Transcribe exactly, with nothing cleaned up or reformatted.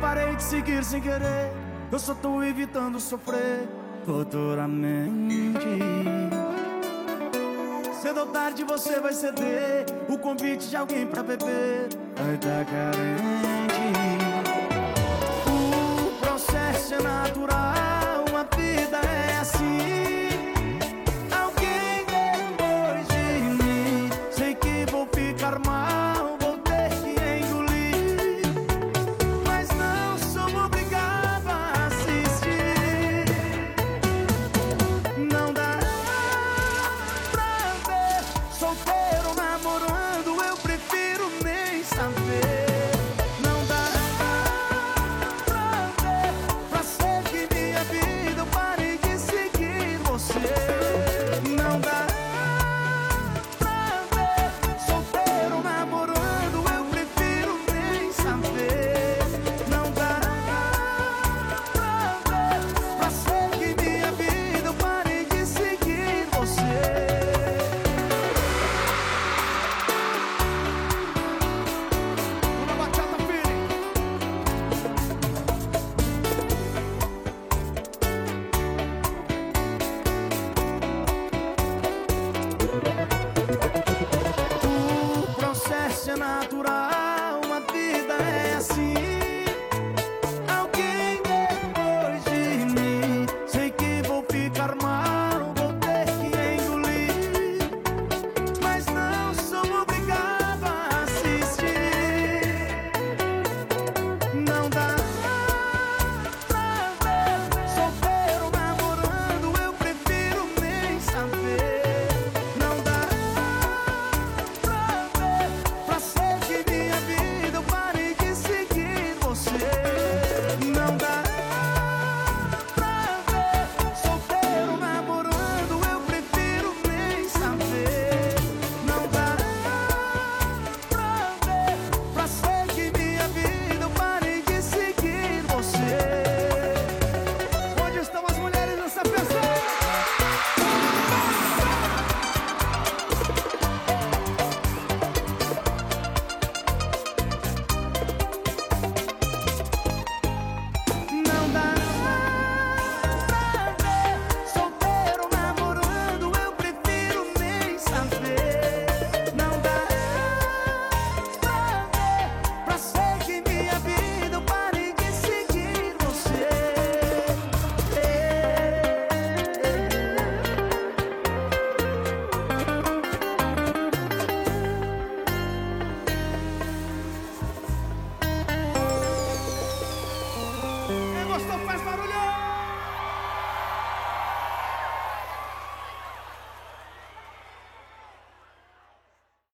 parei de seguir sem querer. Eu só tô evitando sofrer futuramente. Cedo ou tarde você vai ceder o convite de alguém pra beber. Vai tá carente. O processo é natural, a vida é assim. Alguém depois de mim, sei que vou ficar mal, vou ter que engolir, mas não sou obrigado a assistir. Não dá pra ver solteiro namorando, eu prefiro nem saber. Não dá pra ver, pra ser que minha vida eu parei de seguir você.